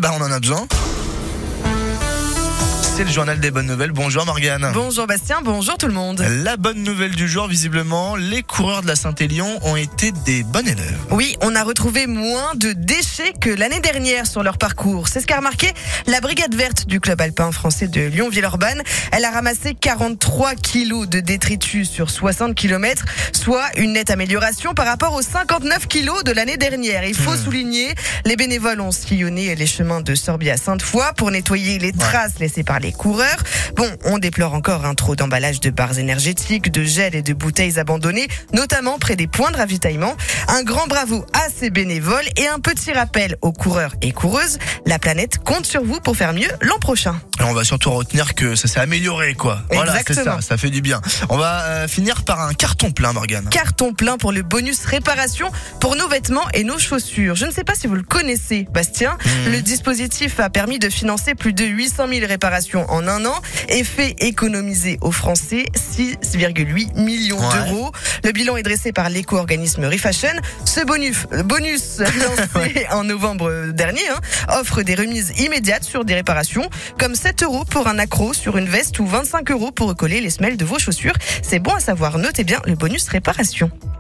on en a besoin. C'est le journal des bonnes nouvelles. Bonjour Morgane. Bonjour Bastien, bonjour tout le monde. La bonne nouvelle du jour, visiblement, les coureurs de la Saint-Élion ont été des bons élèves. Oui, on a retrouvé moins de déchets que l'année dernière sur leur parcours. C'est ce qu'a remarqué la brigade verte du club alpin français de Lyon-Villeurbanne. Elle a ramassé 43 kilos de détritus sur 60 km, soit une nette amélioration par rapport aux 59 kilos de l'année dernière. Il faut souligner, les bénévoles ont sillonné les chemins de Sorbier à Sainte-Foy pour nettoyer les traces laissées par les coureurs. Bon, on déplore encore un trop d'emballage de barres énergétiques, de gel et de bouteilles abandonnées, notamment près des points de ravitaillement. Un grand bravo à ces bénévoles et un petit rappel aux coureurs et coureuses. La planète compte sur vous pour faire mieux l'an prochain. Et on va surtout retenir que ça s'est amélioré, quoi. Voilà, c'est Exactement. ça fait du bien. On va finir par un carton plein, Morgane. Carton plein pour le bonus réparation pour nos vêtements et nos chaussures. Je ne sais pas si vous le connaissez, Bastien. Le dispositif a permis de financer plus de 800 000 réparations en un an et fait économiser aux Français 6,8 millions d'euros. Le bilan est dressé par l'éco-organisme Refashion. Ce bonus lancé en novembre dernier offre des remises immédiates sur des réparations comme 7 € pour un accroc sur une veste ou 25 € pour recoller les semelles de vos chaussures. C'est bon à savoir, notez bien le bonus réparation.